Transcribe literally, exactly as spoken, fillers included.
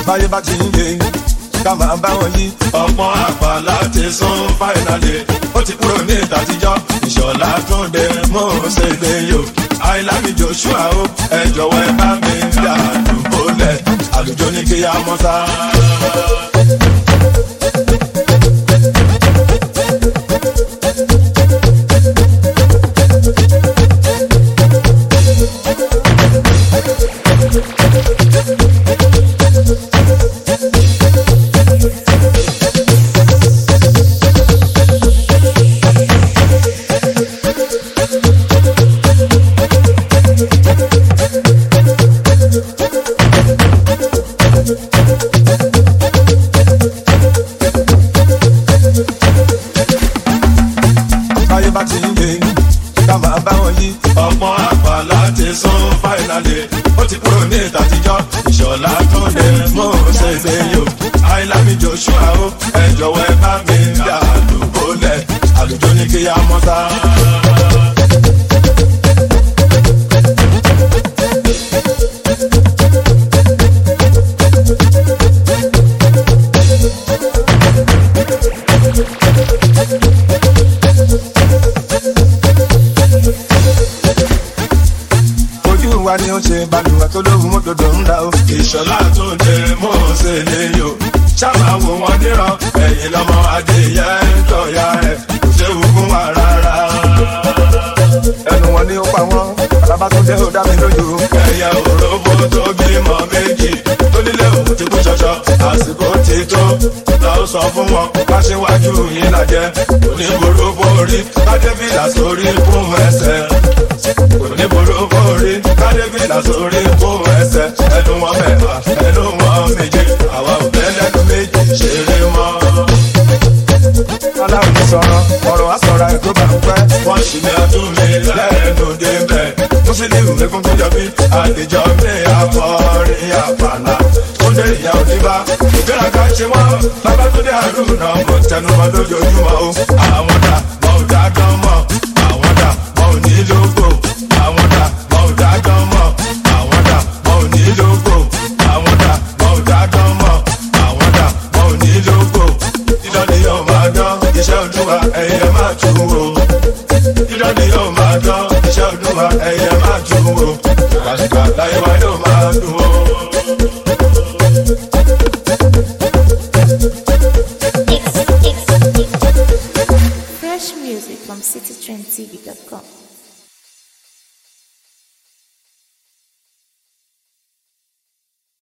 báyé bá ti ń yé ká máa bá wọn yí. ọ̀pọ̀ àpá láti sún fáìnàlì ó ti kúrò ní ìtàtijọ́ ìṣọ̀lá tún dé mú ṣègbè yò àìlámi Joshua ó ẹ jọ̀wọ́ ẹ bá mi dà àdúgbò lẹ̀ àlùjọ ní kí á mọ́ sá. ọ̀pọ̀ àpá láti sún fáìnàlì ó ti kúrò ní ìtàtijọ́ ìṣọ̀lá tó dé mú ṣègbè yò àìlámi Joshua ó ẹ jọ̀wọ́ ẹ bá mi dà àdúgbò lẹ̀ àlùjọ ní kí á mọ́ sá. wa ni ó ṣe balùwẹ̀ tó lóhùn mọ́tòdò ń da o. ìṣọ̀lá tó dé mọ́ ṣe lè yò ṣáà wò wọ́n níran ẹ̀yìn lọ́mọ adéyẹ ń tọ̀yà rẹ̀ kò séwu fún wa rárá. ẹnu wọn ni ó pa wọn alábàtúndé ó dá mi lójú. ẹyẹ òróbó tó bímọ méjì tó nílé òun ti kú ṣọṣọ àsìkò ti tó lọ sọ fún wọn bá ṣíwájú yín lajẹ oníborúbó rí kádébìlà sórí fún ẹsẹ̀ oníborúbó rí kádébìlà sórí fún ẹsẹ̀ ẹnu wọn mẹ́fà ẹnu wọn méje àwa ò fẹ́ lẹ́nu méjì ṣeré mọ́. aláwọ̀ ti sọ̀rọ̀ ọ̀rọ̀ àsọ̀rọ̀ ẹ̀ tó bá ń pẹ́. wọ́n ṣì ní ọdún mi lẹ́nu débẹ̀ mùsùlùmí mẹ́kún tó jọ bí àlejò mi àfọ̀rí àpàlà tó dé ìyá òdìbá ìgbéraga ṣe wọ́n bàbá tó dé àrùn náà mọ̀ tẹnumọ́ lójoojúmọ́ o. àwọn dà mọ́ ò dá dán mọ́ àwọn dà mọ́ ò ní lógo àwọn dà mọ́ ò dá dán mọ́ àwọn dà mọ́ ò ní lógo àwọn dà mọ́ ò dá dán mọ́ àwọn dà mọ́ ò ní lógo. dídán ni yóò máa dán iṣẹ́ Olúwa ẹ̀yẹ máa tún wò dídán ni yóò máa dán iṣẹ́ Olúwa ẹ̀yẹ máa tún wò pàṣípà láyé wa yóò máa dùn ó. Fresh music from citytrendtv dot com.